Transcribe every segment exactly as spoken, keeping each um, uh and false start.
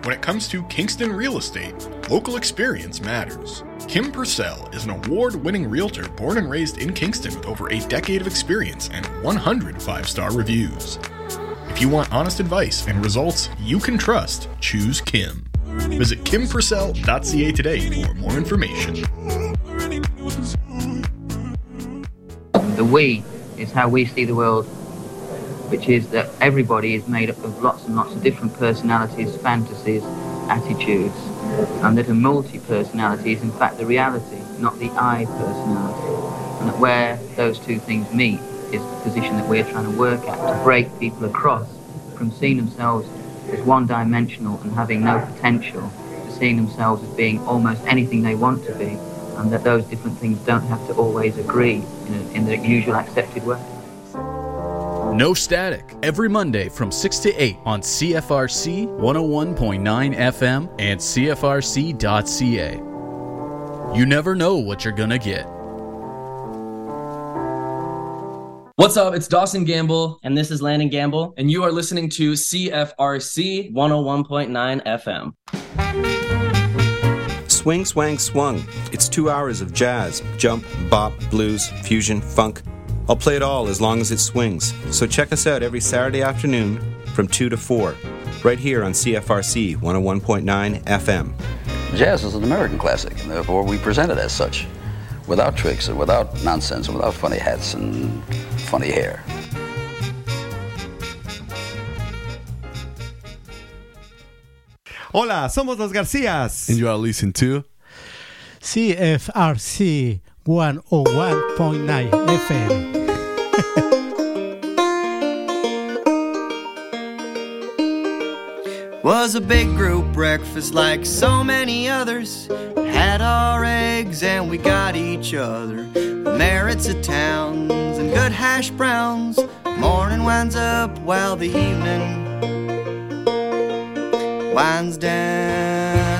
When it comes to Kingston real estate, local experience matters. Kim Purcell is an award-winning realtor born and raised in Kingston with over a decade of experience and one hundred five-star reviews. If you want honest advice and results you can trust, choose Kim. Visit kim purcell dot c a today for more information. The we is how we see the world, which is that everybody is made up of lots and lots of different personalities, fantasies, attitudes, and that a multi-personality is in fact the reality, not the I personality. And that where those two things meet is the position that we're trying to work at, to break people across from seeing themselves as one-dimensional and having no potential, to seeing themselves as being almost anything they want to be, and that those different things don't have to always agree in, a, in the usual accepted way. No Static, every Monday from six to eight on C F R C one oh one point nine F M and C F R C dot C A. You never know what you're gonna get. What's up? It's Dawson Gamble. And this is Landon Gamble. And you are listening to C F R C one oh one point nine F M. Swing, swang, swung. It's two hours of jazz, jump, bop, blues, fusion, funk. I'll play it all as long as it swings. So check us out every Saturday afternoon from two to four, right here on C F R C one oh one point nine F M. Jazz is an American classic, and therefore we present it as such, without tricks and without nonsense and without funny hats and funny hair. Hola, somos los Garcías. And you are listening to C F R C one oh one point nine F M. Was a big group breakfast like so many others. Had our eggs and we got each other. The merits of towns and good hash browns. Morning winds up while the evening winds down.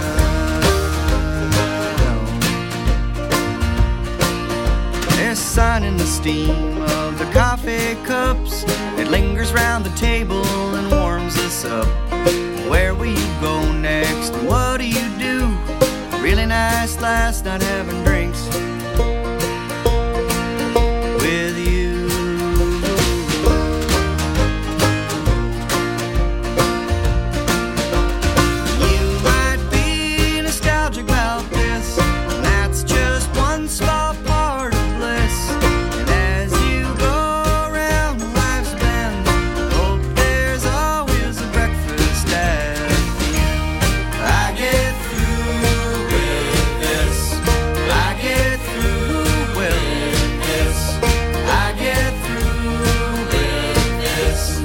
There's sun in the steam of the coffee cups. It lingers round the table and warms us up. Where will you go next? What do you do? Really nice last night having drinks with you. You might be nostalgic about this, and that's just one small part of bliss. And as you go around life's bend, hope there's always a breakfast at the end. I get through with this. I get through with this. I get through with this.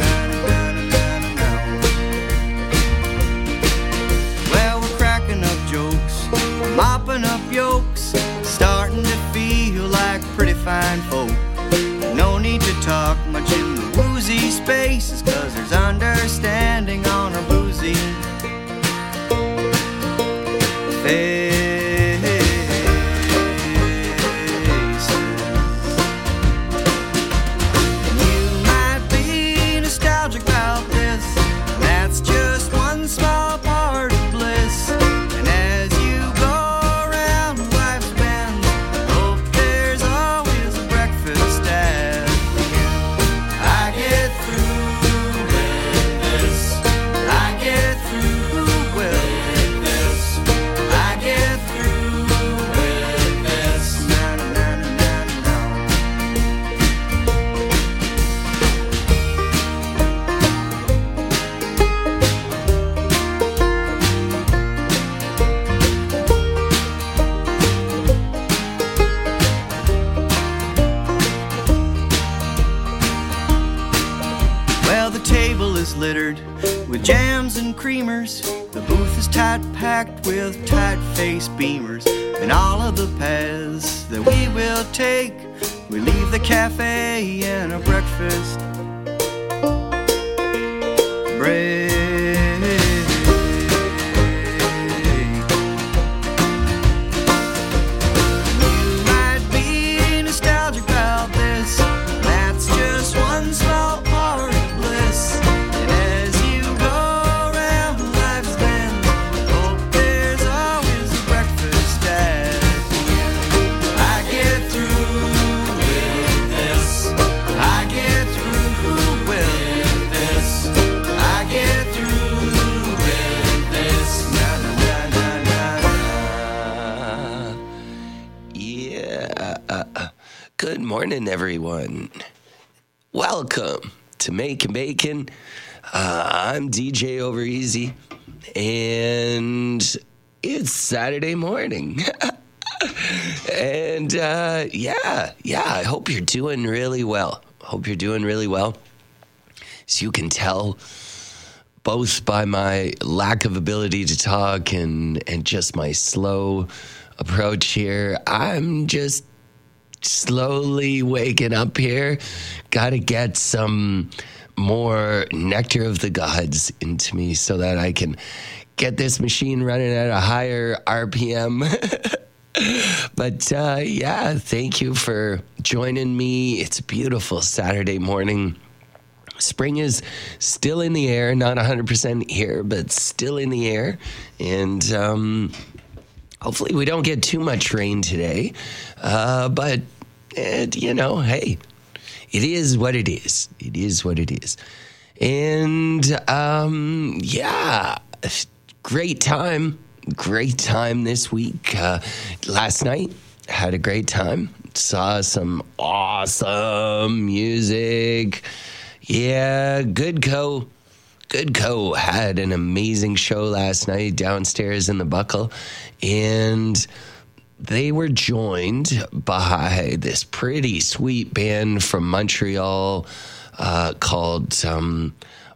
Well, we're cracking up jokes, mopping up yolks, starting to feel like pretty fine folk. No need to talk much in the woozy spaces, cause there's understanding on our boozy faces. You might be nostalgic about this, that's just one small part of bliss. And as you go around life's bend, hope there's always a breakfast at the end. I get through with this. I get through with this. I get through with this. Na, na, na, na, na, na. Well, the table is littered with jams and creamers. The booth is tight packed with tight-faced beamers. And all of the paths that we will take, we leave the cafe and a breakfast break. You might be nostalgic about this, that's just one small part of bliss. And as you go around life's bend, morning, everyone. Welcome to Making Bacon. Uh, I'm D J Overeasy, and it's Saturday morning. and uh, yeah, yeah, I hope you're doing really well. Hope you're doing really well. As you can tell, both by my lack of ability to talk and, and just my slow approach here, I'm just slowly waking up here. Gotta get some more nectar of the gods into me so that I can get this machine running at a higher R P M. But uh, yeah, thank you for joining me. It's a beautiful Saturday morning. Spring is still in the air, not one hundred percent here, but still in the air. And um, hopefully we don't get too much rain today. Uh, but, it, you know, hey, it is what it is. It is what it is. And, um, yeah, great time. Great time this week. Uh, last night, had a great time. Saw some awesome music. Yeah, Goodco. Goodco had an amazing show last night downstairs in the Buckle. And they were joined by this pretty sweet band from Montreal uh, called um,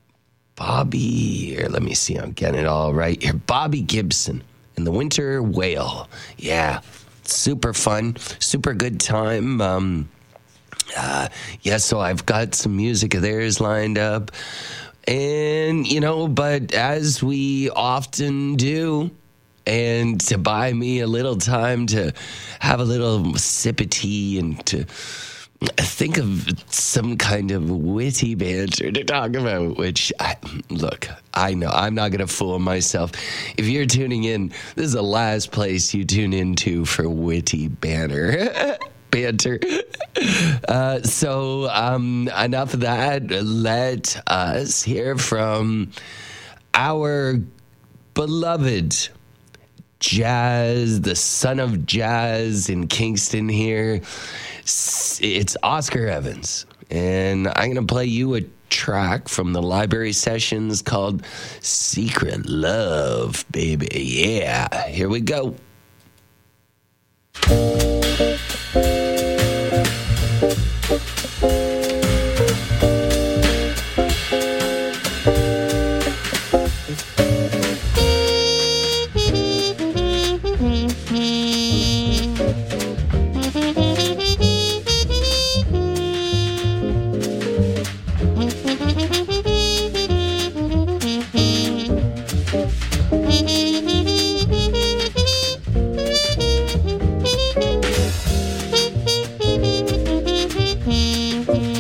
Bobby, or let me see, I'm getting it all right here. Bobby Gibson and the Winter Whale. Yeah, super fun, super good time. Um, uh, yeah, so I've got some music of theirs lined up. And, you know, but as we often do, and to buy me a little time to have a little sip of tea and to think of some kind of witty banter to talk about, which, I, look, I know, I'm not going to fool myself. If you're tuning in, this is the last place you tune into for witty banter. banter. Uh, so um, enough of that. Let us hear from our beloved Jazz, the son of jazz in Kingston here. It's Oscar Evans, and I'm going to play you a track from the library sessions called Secret Love, baby. Yeah, here we go. Thank you.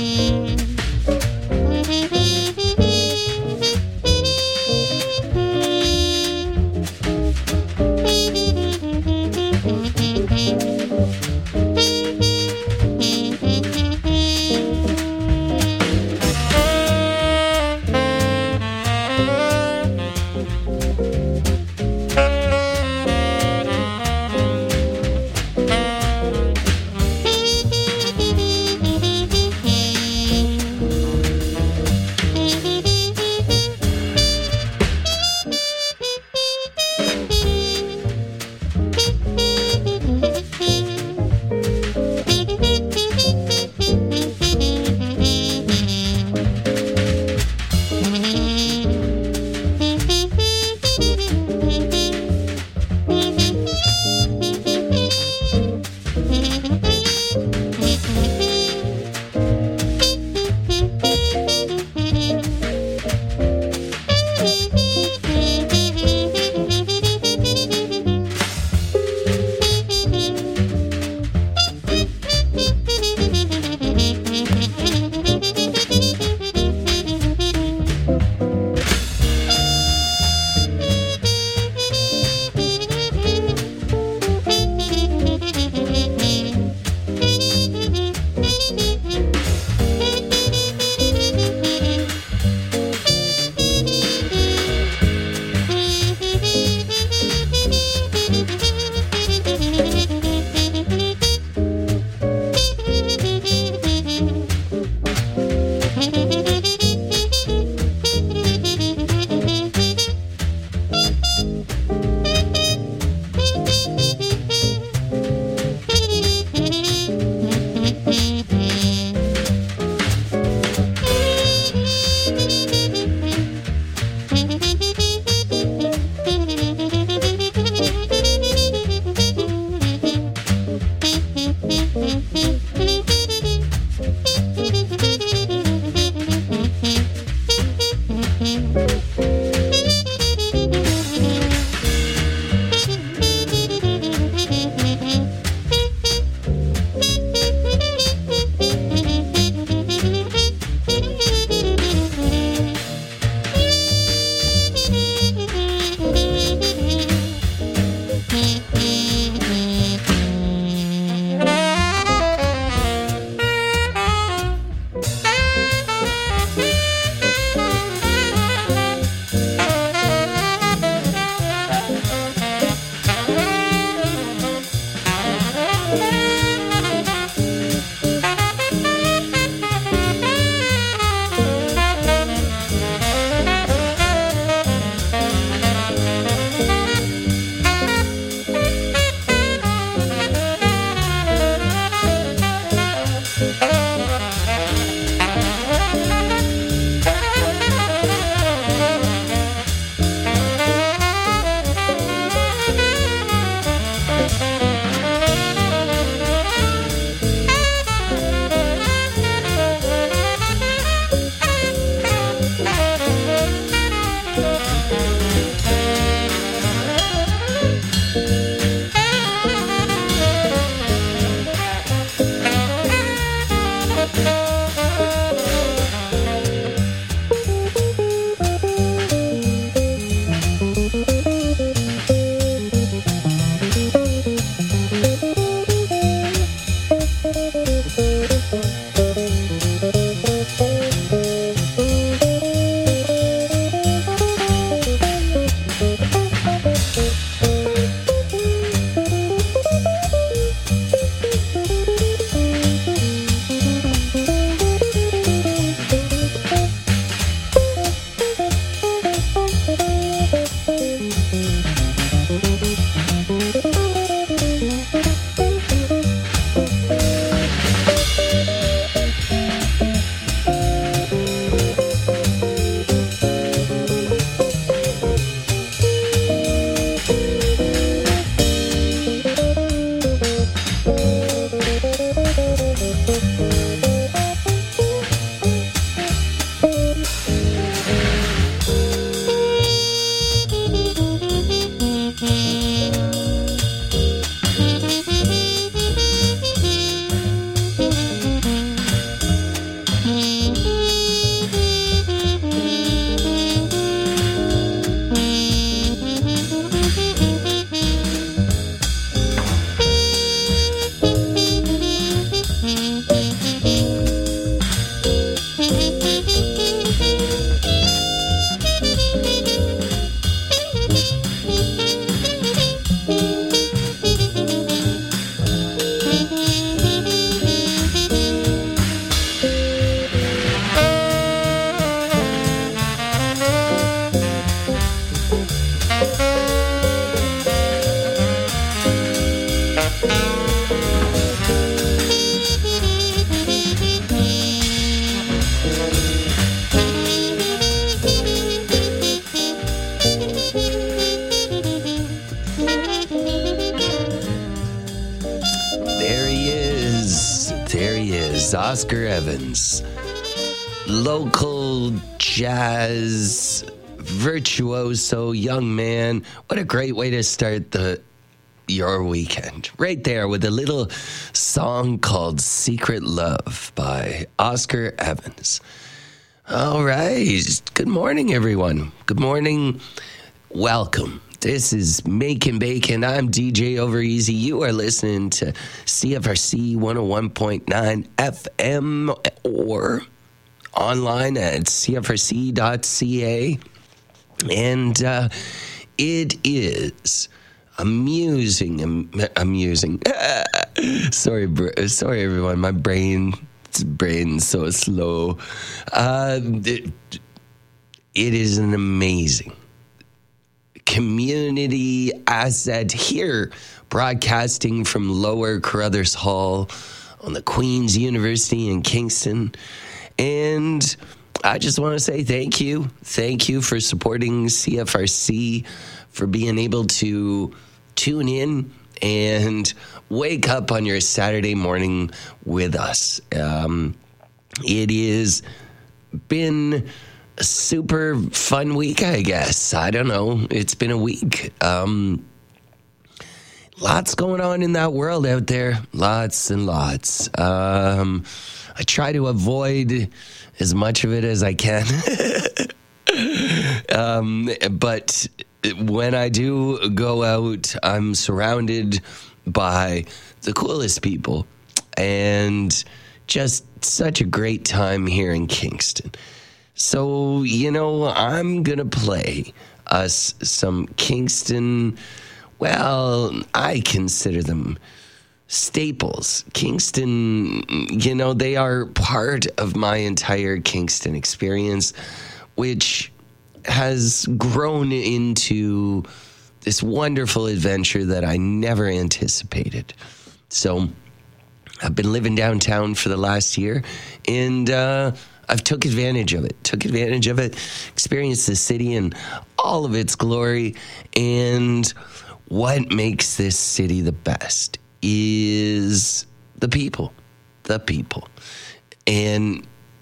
Oscar Evans, local jazz virtuoso young man. What a great way to start the your weekend. Right there with a little song called Secret Love by Oscar Evans. All right. Good morning, everyone. Good morning. Welcome. This is Making Bacon. I'm D J Over Easy. You are listening to C F R C one oh one point nine F M or online at C F R C dot C A. And uh, it is amusing, am, amusing. sorry, br- sorry, everyone. My brain, brain's so slow. Uh, it, it is an amazing community asset here, broadcasting from Lower Carruthers Hall on the Queen's University in Kingston. And I just want to say thank you. Thank you for supporting C F R C, for being able to tune in and wake up on your Saturday morning with us. Um, it has been a super fun week, I guess. I don't know. It's been a week. Um, lots going on in that world out there. Lots and lots. Um, I try to avoid as much of it as I can. um, but when I do go out, I'm surrounded by the coolest people and just such a great time here in Kingston. So, you know, I'm going to play us some Kingston, well, I consider them staples. Kingston, you know, they are part of my entire Kingston experience, which has grown into this wonderful adventure that I never anticipated. So I've been living downtown for the last year, and uh, I've took advantage of it, took advantage of it, experienced the city in all of its glory. And what makes this city the best is the people, the people. And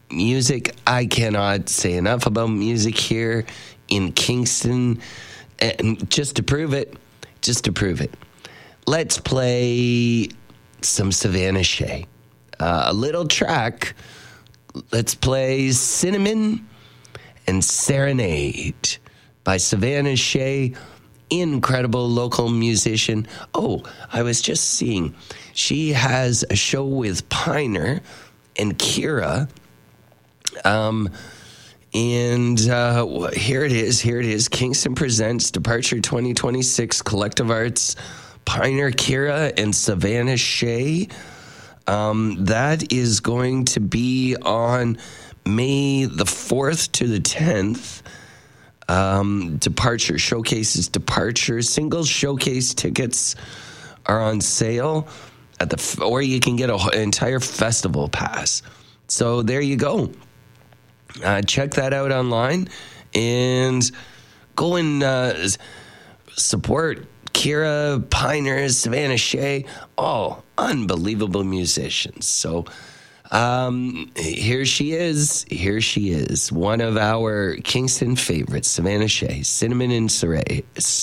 music. I cannot say enough about music here in Kingston. And just to prove it, just to prove it, let's play some Savannah Shea. Uh, a little track. Let's play Cinnamon and Serenade by Savannah Shea. Incredible local musician. Oh, I was just seeing. She has a show with Piner and Kira. Um, and uh, here it is. Here it is. Kingston Presents Departure twenty twenty-six Collective Arts. Piner, Kira, and Savannah Shea. Um, that is going to be on May the fourth to the tenth. Um, Departure showcases Departure. Single showcase tickets are on sale at the, or you can get a, an entire festival pass. So there you go. Uh, check that out online and go and uh, support Kira, Piner, Savannah Shea, all unbelievable musicians. So um, here she is. Here she is. One of our Kingston favorites, Savannah Shea, Cinnamon and Serenade.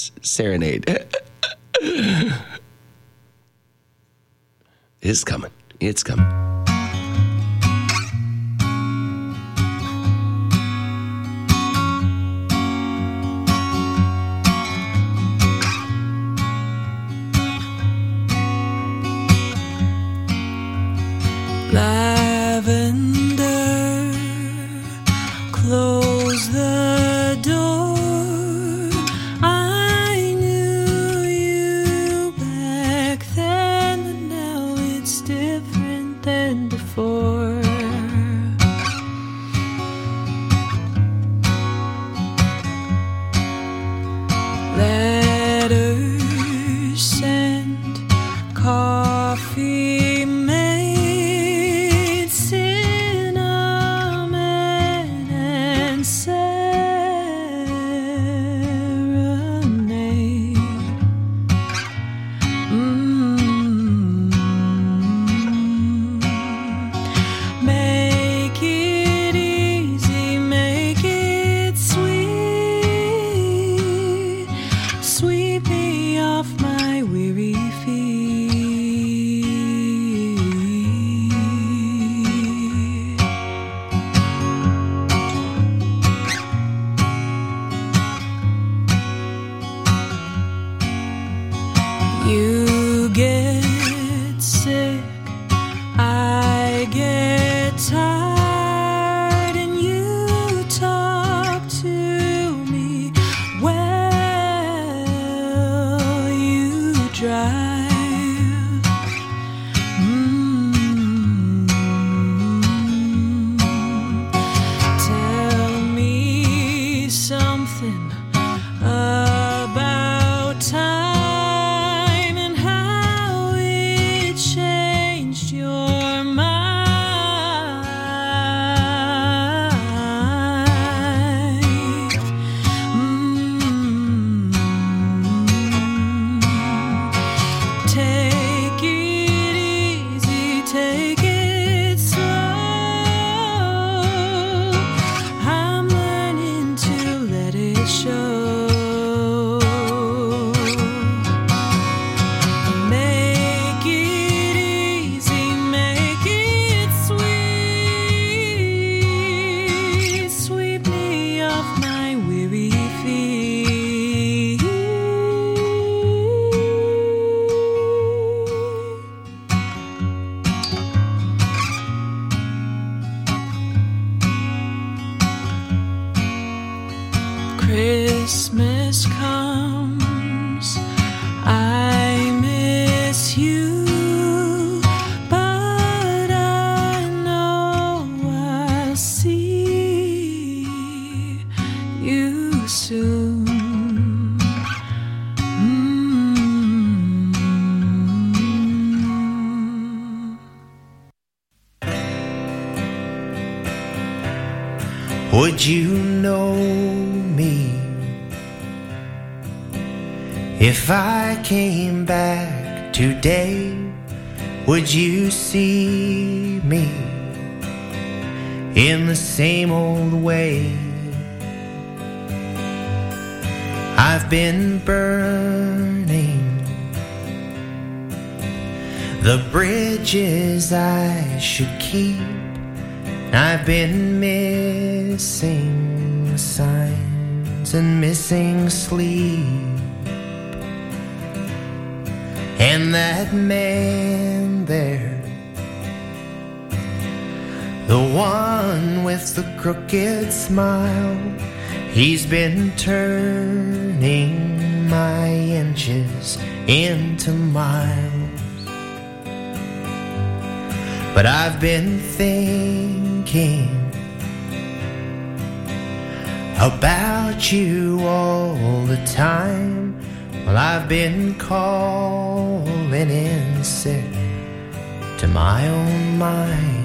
It's coming. It's coming. Lavender, close the door. I knew you back then, but now it's different than before. Letters sent, coffee made, cinnamon and serenade. Mm. Make it easy, make it sweet, sweep me off my weary feet. You get sick, I get tired, and you talk to me while you drive. Mm. Tell me something about time and how it changed your mind. Mm. Take it easy, take it slow. I'm learning to let it show. Make it easy, make it sweet, sweep me off my weary feet. Christmas comes, I miss you, but I know I'll see you soon. Mm. Would you know me if I came back today? Would you see me in the same old way. I've been burning the bridges I should keep. I've been missing signs and missing sleep. And that man there, the one with the crooked smile, he's been turning my inches into miles. But I've been thinking about you all the time. Well, I've been calling in sick to my own mind.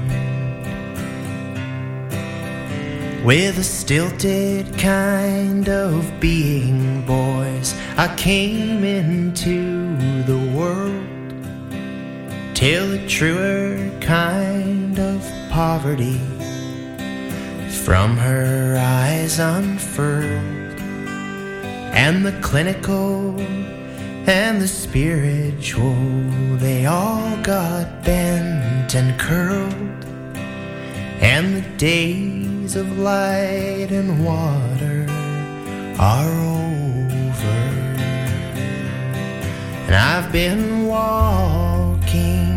With a stilted kind of being, boys, I came into the world till a truer kind of poverty from her eyes unfurled. And the clinical and the spiritual, they all got bent and curled. And the days of light and water are over. And I've been walking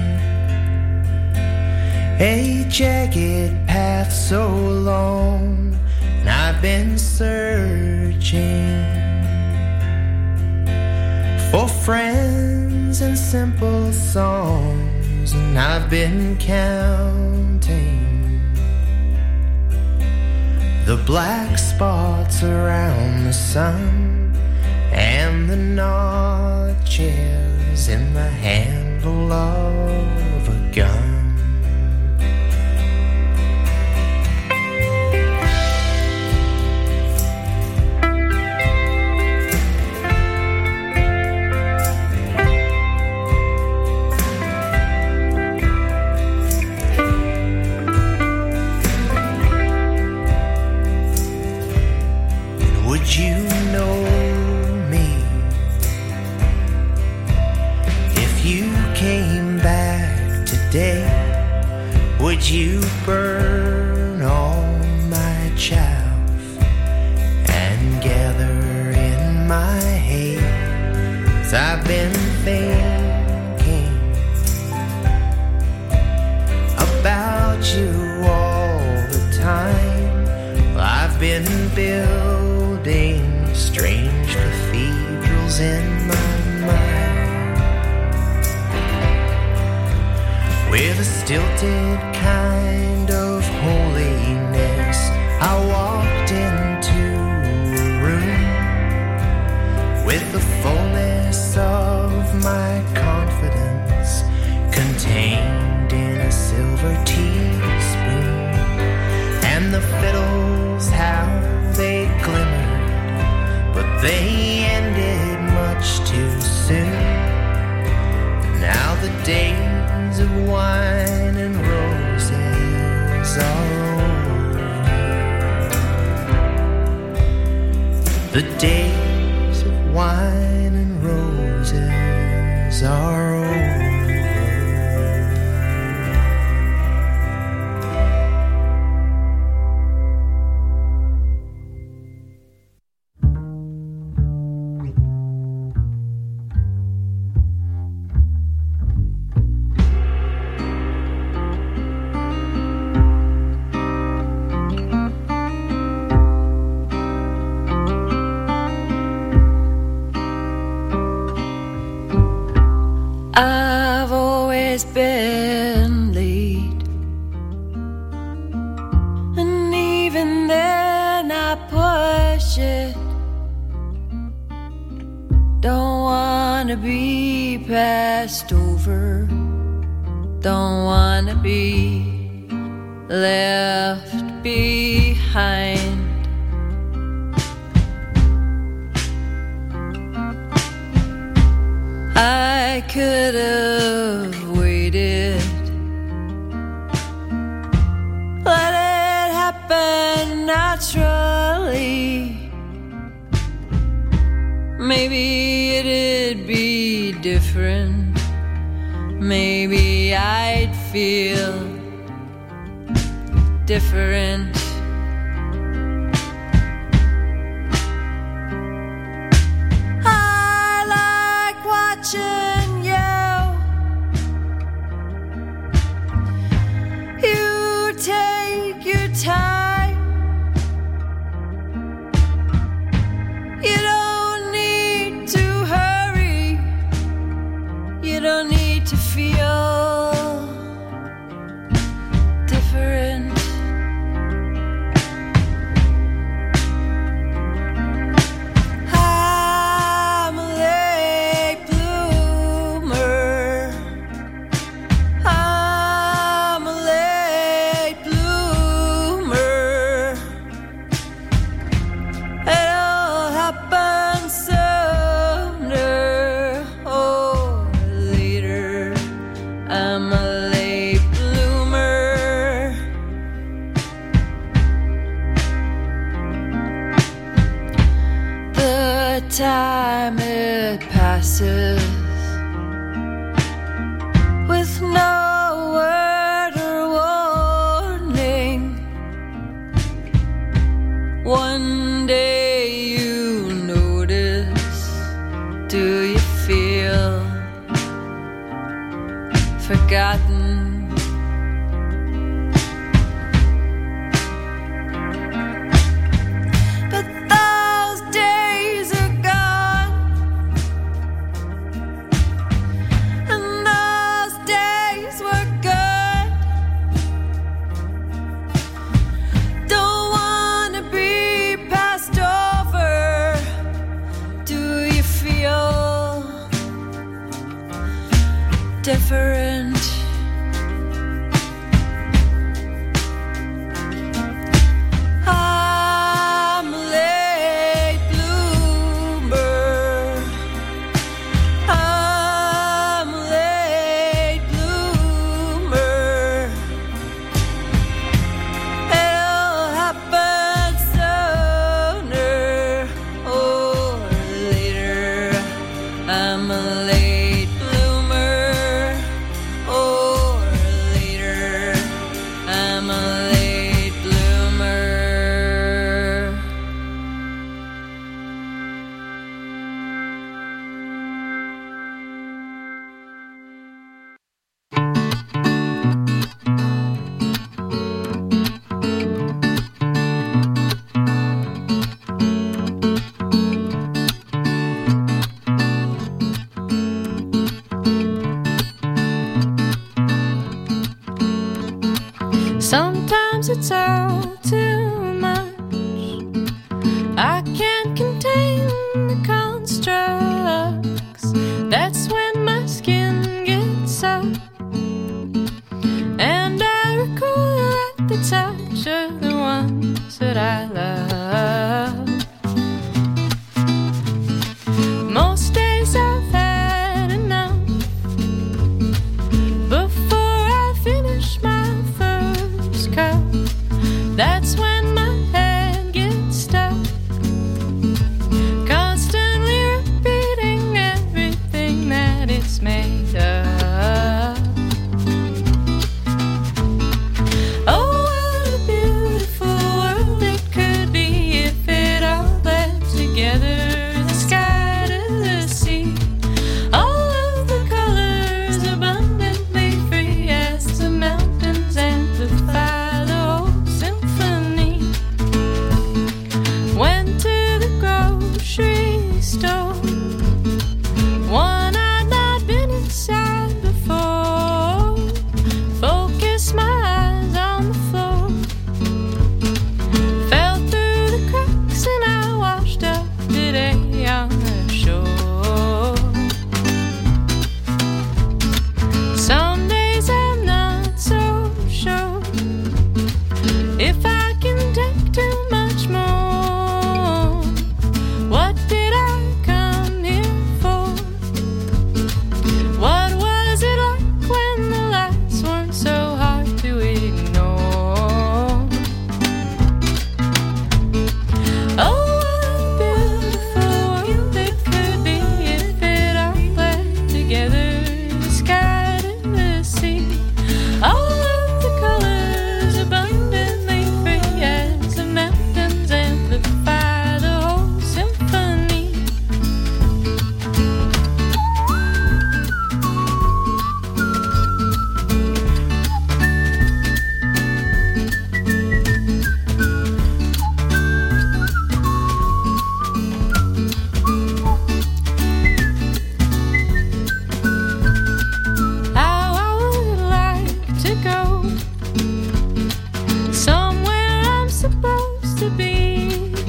a jagged path so long, and I've been searching for friends and simple songs, and I've been counting the black spots around the sun and the notches in the handle of a gun. Would you know me if you came back today? Would you burn all my chaff and gather in my hay? 'Cause I've been thinking about you all the time. Well, I've been building strange cathedrals in my mind. With a stilted kind of holiness, I walked into a room with the fullness of my confidence contained in a silver teaspoon. And the fiddles, how they glimmered, but they ended much too soon. Now the days of wine and roses are over. The days of wine and roses are over. I've always been late, and even then I push it. Don't wanna be passed over, don't wanna be left behind. I could have waited maybe it'd be different. Maybe I'd feel different. I like watching you. You take your time. You don't need to hurry. You don't need to feel different. I'm a late bloomer. I'm a late bloomer. It all happens sooner or later. I'm a late bloomer. The time it passes with no word or warning. One day you notice, do you feel forgotten? But those days are gone, and those days were good. Don't wanna be passed over. Do you feel different?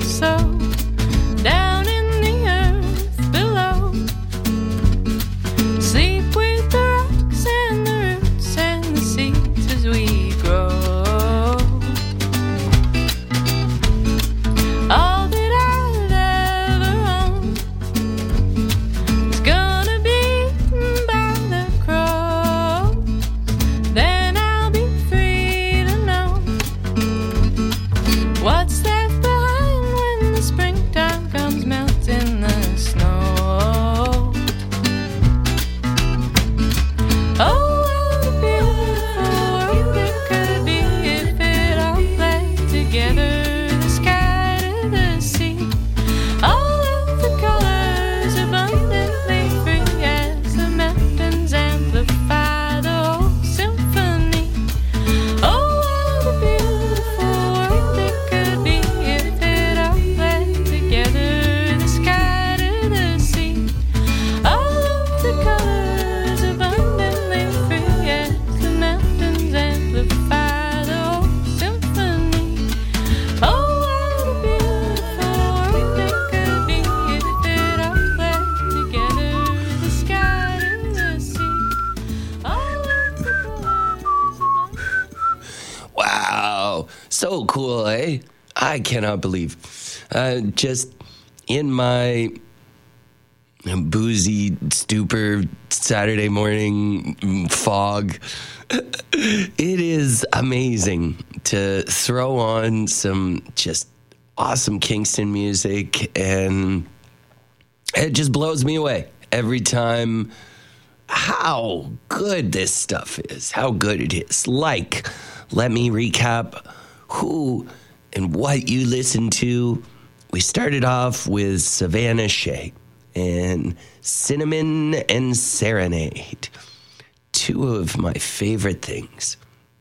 so down in the earth below. Sleep with the rocks and the roots and the seeds as we grow. All that I've ever owned is gonna be eaten by the crows. Then I'll be free to know what's left behind when the springtime comes melting the snow. Oh, what a beautiful world it could be if it all played together. The sky to the sea, all of the colors abundantly free as the mountains amplify the whole symphony. Oh, what a beautiful world it could be if it all played together. The sky to the sea, all of the colors abundantly free as the mountains amplify the whole symphony. Oh, what a beautiful world it could be if it all played together. The sky to the sea, all of the colors abundantly. Wow. So cool, eh? I cannot believe. Uh, just in my boozy stupor Saturday morning mm, fog, it is amazing to throw on some just awesome Kingston music, and it just blows me away every time how good this stuff is, how good it is. Like, let me recap who and what you listened to. We started off with Savannah Shea and Cinnamon and Serenade, two of my favorite things.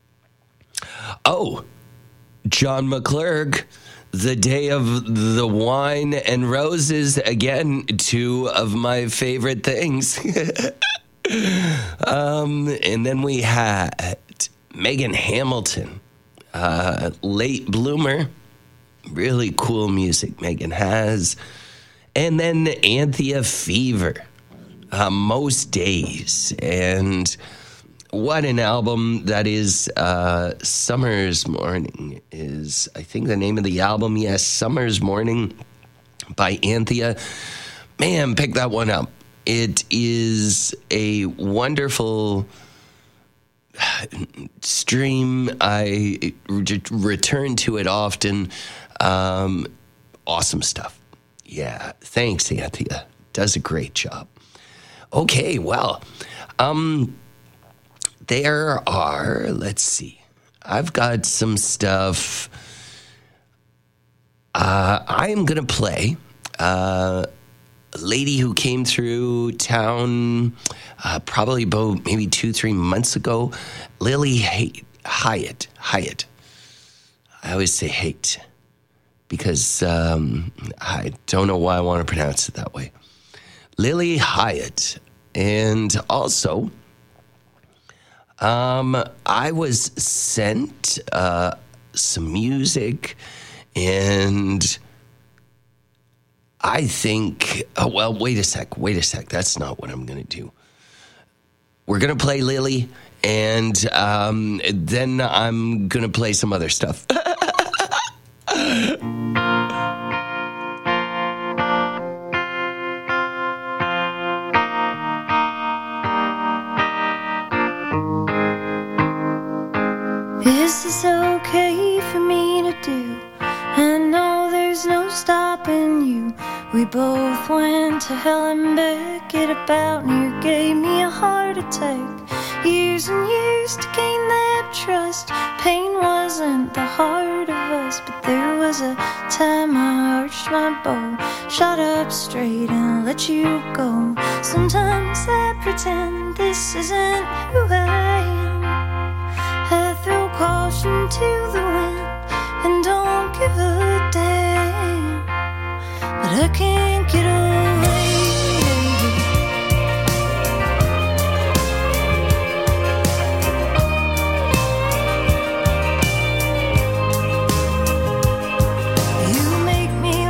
Oh, John McClurg, The Day of the Wine and Roses, again, two of my favorite things. um, and then we had Megan Hamilton, uh, Late Bloomer. Really cool music Megan has. And then Anthea Fever, uh, Most Days. And what an album that is. uh, Summer's Morning is, I think, the name of the album. Yes, Summer's Morning by Anthea. Man, pick that one up. It is a wonderful stream. I re- return to it often. Um, awesome stuff. Yeah, thanks, Anthea. Does a great job. Okay, well, um, there are, let's see, I've got some stuff. Uh, I am going to play uh, a lady who came through town uh, probably about maybe two, three months ago, Lily Haight, Hyatt, Hyatt. I always say Haight because um, I don't know why I want to pronounce it that way. Lily Hyatt. And also, um, I was sent uh, some music, and I think, oh, well, wait a sec, wait a sec. That's not what I'm going to do. We're going to play Lily, and um, then I'm going to play some other stuff. Is this okay for me to do? I know there's no stopping you. We both went to hell and back at about, and you gave me a heart attack. Years and years to gain that trust. Pain wasn't the heart of us, but there was a time I arched my bow, shot up straight and let you go. Sometimes I pretend this isn't who I am. I throw caution to the wind and don't give a damn, but I can't get away. You make me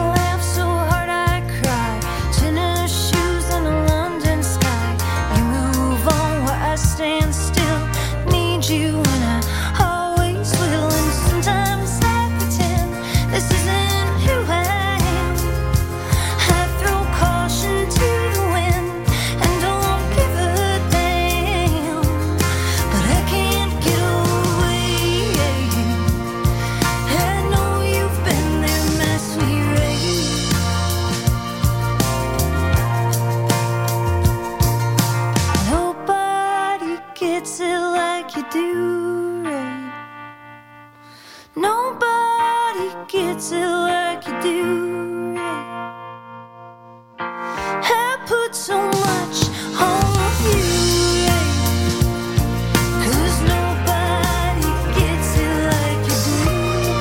gets it like you do. I put so much on you, cause nobody gets it like you do.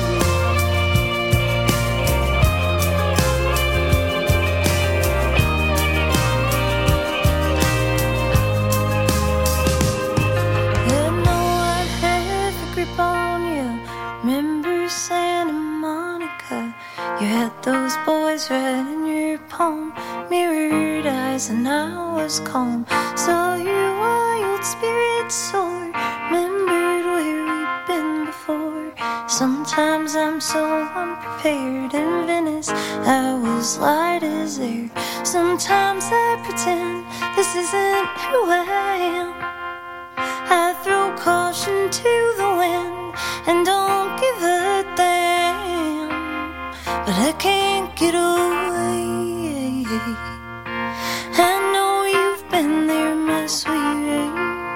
I know I had the grip on you. Remember Santa Monica? You had those boys right in your palm, mirrored eyes, and I was calm. Saw your wild spirit soar, remembered where we'd been before. Sometimes I'm so unprepared. In Venice, I was light as air. Sometimes I pretend this isn't who I am. I throw caution to the wind and don't give a damn, but I can't get away. I know you've been there, my sweet rain.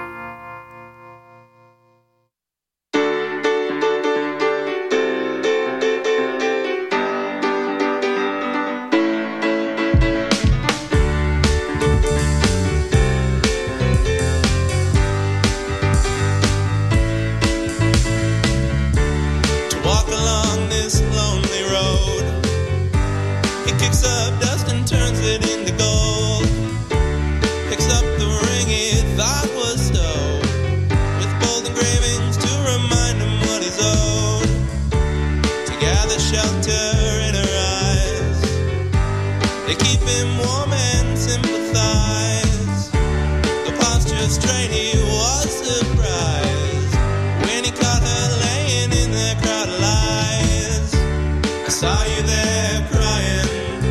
Walk along this lonely road. He kicks up dust and turns it into gold. Picks up the ring he thought was stowed, with bold engravings to remind him what he's owed. To gather shelter in her eyes, they keep him warm and sympathize. The posture straight, he was surprised when he caught her laying in that crowd of lies. I saw you there crying,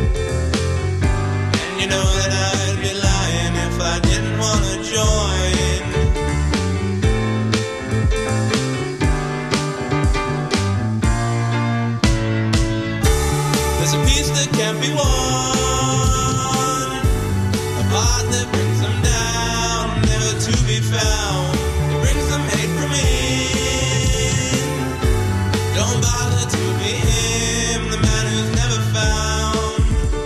and you know that I'd be lying if I didn't want to join. There's a peace that can't be won, a part that brings them down, never to be found. It brings them hate from me. Don't bother to be him, the man who's never found.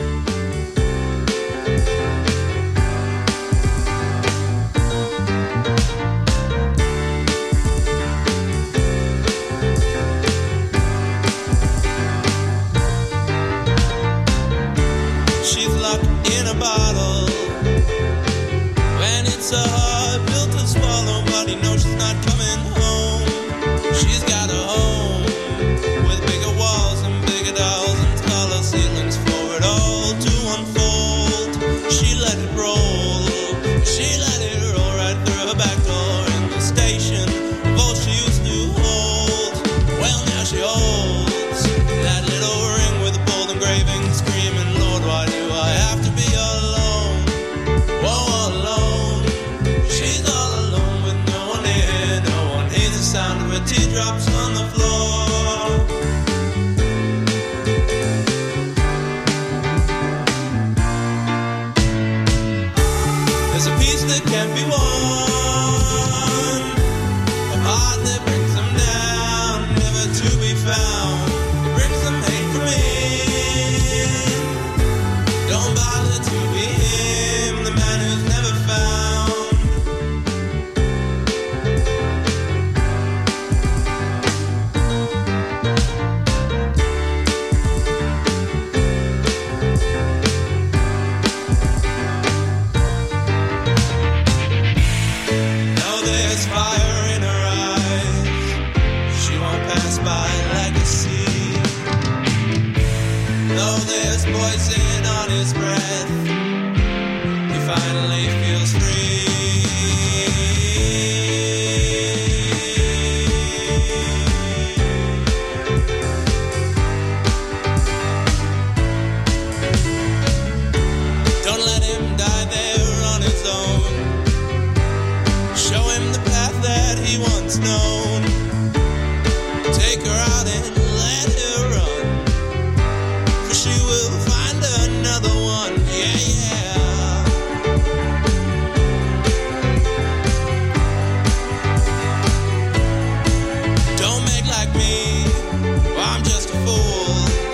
She's locked in a bottle when it's a hard pill to swallow, but he knows she's not coming home. She's got a home with bigger walls and bigger dolls and taller ceilings for it all to unfold. She let it roll, she let it roll right through her back door in the station of all she used to hold. Well, now she holds that little ring with a bold engraving, screaming, Lord, why do I have to be alone? Whoa, all alone. She's all alone with no one here, no one hears the sound of her teardrops on the floor. There's a peace that can't be won, a heart that brings them down, never to be found. It brings them hate from me. Don't bother to be him, the man who's never found. Know there's fire in her eyes, she won't pass by like a sea. Know there's poison on his breath, he finally feels free. Don't let him die there on his own. Show him the path that he once known. Take her out and let her run, for she will find another one. Yeah, yeah. Don't make like me, or I'm just a fool.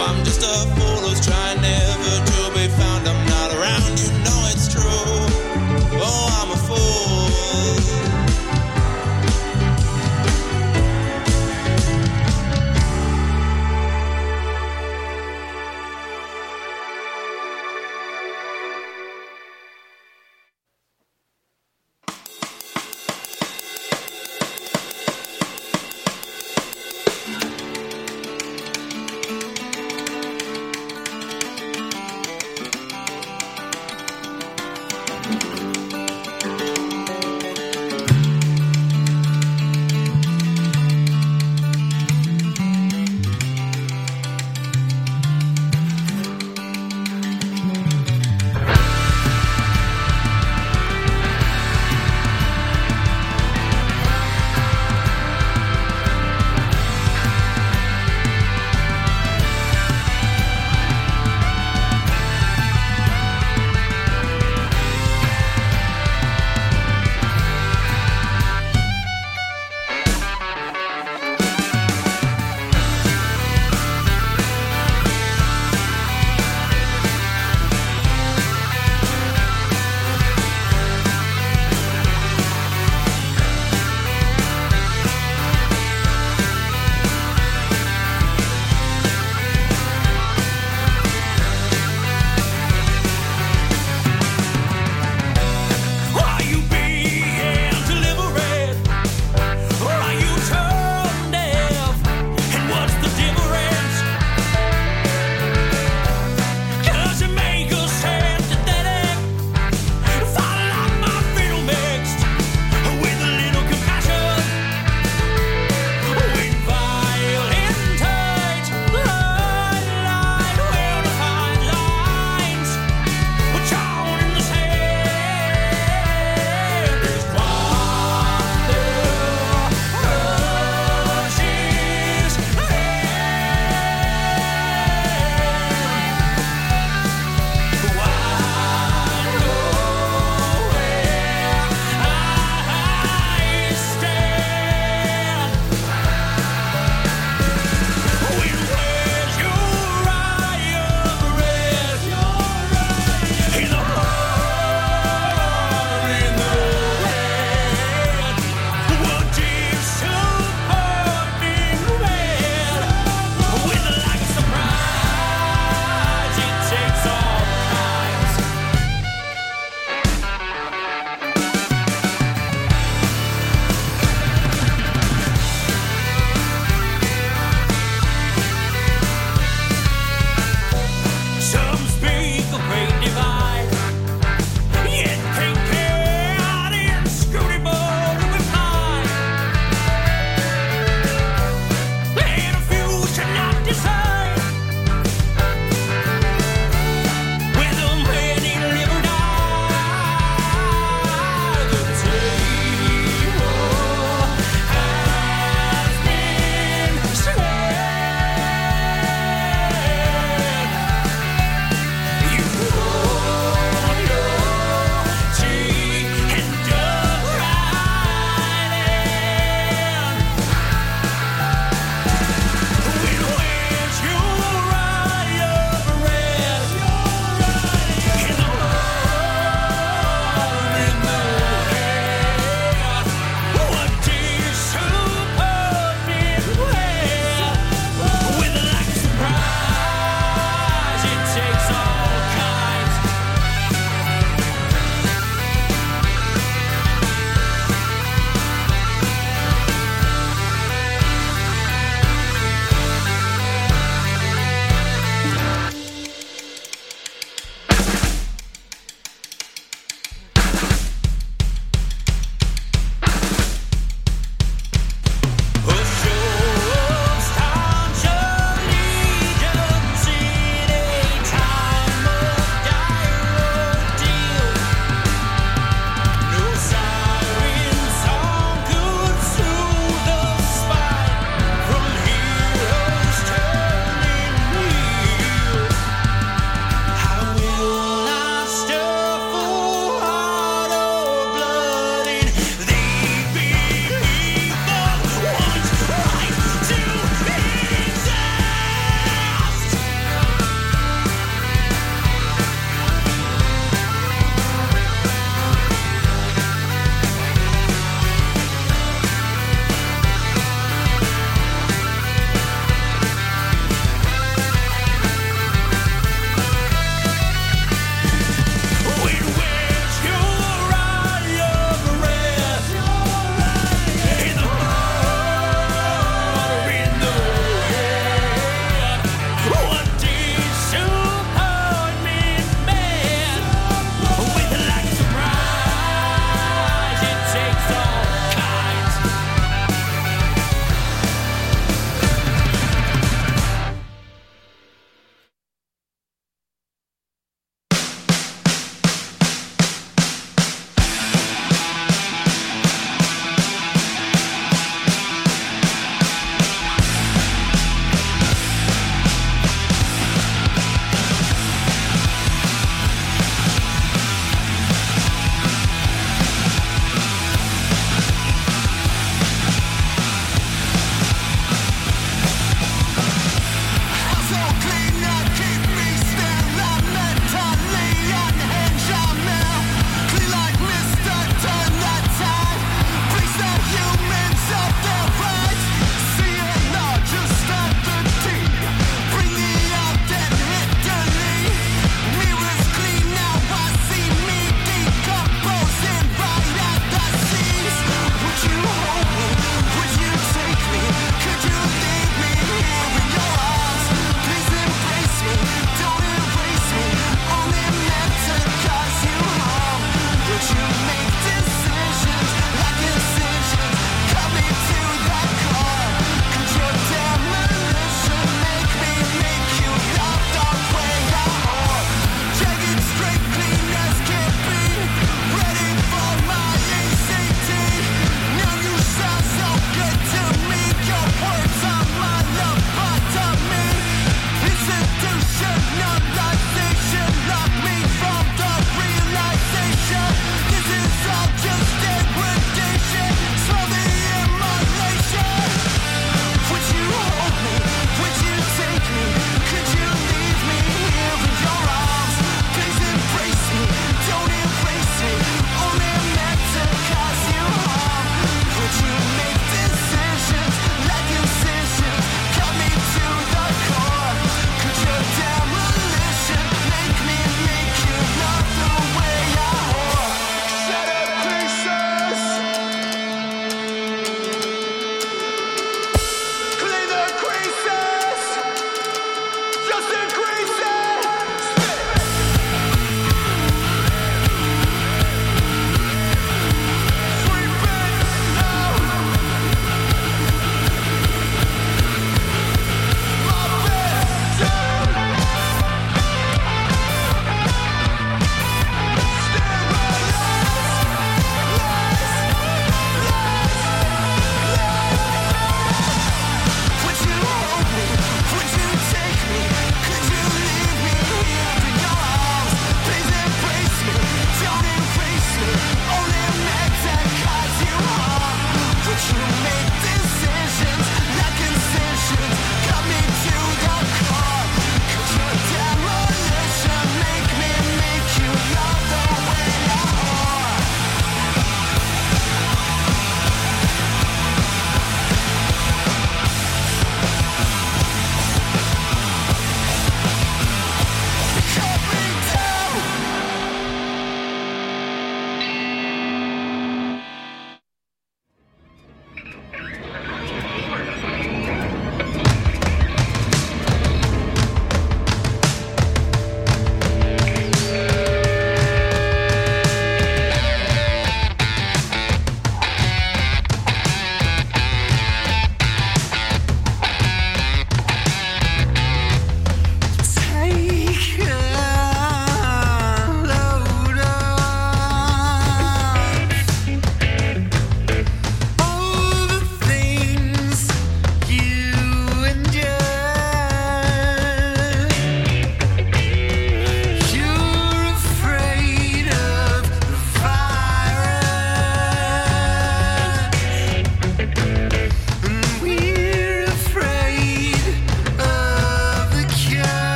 I'm just a fool who's trying never to be found. I'm not around, you know it's true. Oh, I'm a fool.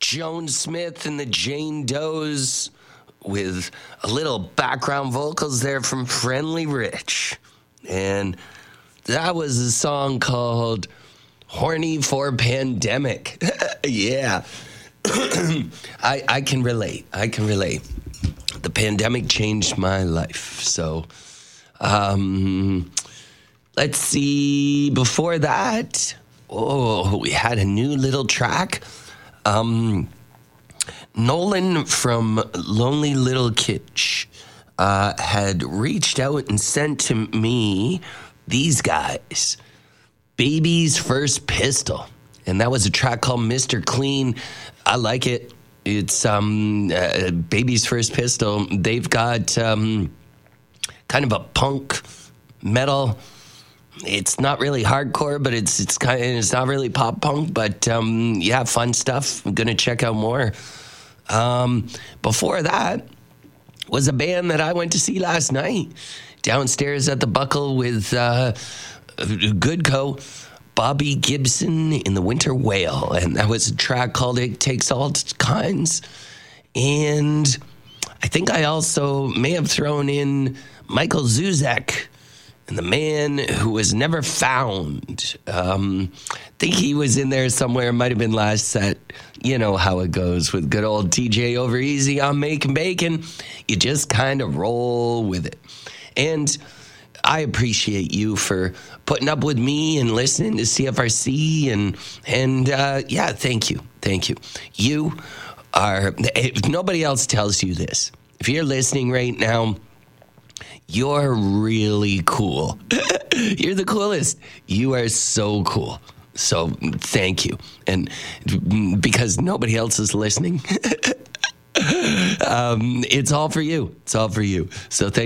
Joan Smith and the Jane Does with a little background vocals there from Friendly Rich. And that was a song called Horny for Pandemic. Yeah. I, I can relate. I can relate. The pandemic changed my life. So, um, let's see. Before that, oh, we had a new little track. Um, Nolan from Lonely Little Kitsch uh, had reached out and sent to me these guys. Baby's First Pistol. And that was a track called Mister Clean. I like it. It's um, uh, Baby's First Pistol. They've got um, kind of a punk metal. It's not really hardcore, but it's it's kind of, it's not really pop punk. But um, yeah, fun stuff. I'm gonna check out more. Um, before that was a band that I went to see last night downstairs at the Buckle with uh, Goodco. Bobby Gibson in the Winter Whale, and that was a track called It Takes All Kinds. And I think I also may have thrown in Michael Zuzek and the Man Who Was Never Found. Um, I think he was in there somewhere, might have been last set. You know how it goes with good old T J Over Easy on Making Bacon. You just kind of roll with it. And I appreciate you for putting up with me and listening to C F R C, and and uh, yeah, thank you, thank you. You are, if nobody else tells you this, if you're listening right now, you're really cool. You're the coolest. You are so cool. So thank you, and because nobody else is listening, um, it's all for you. It's all for you. So thank.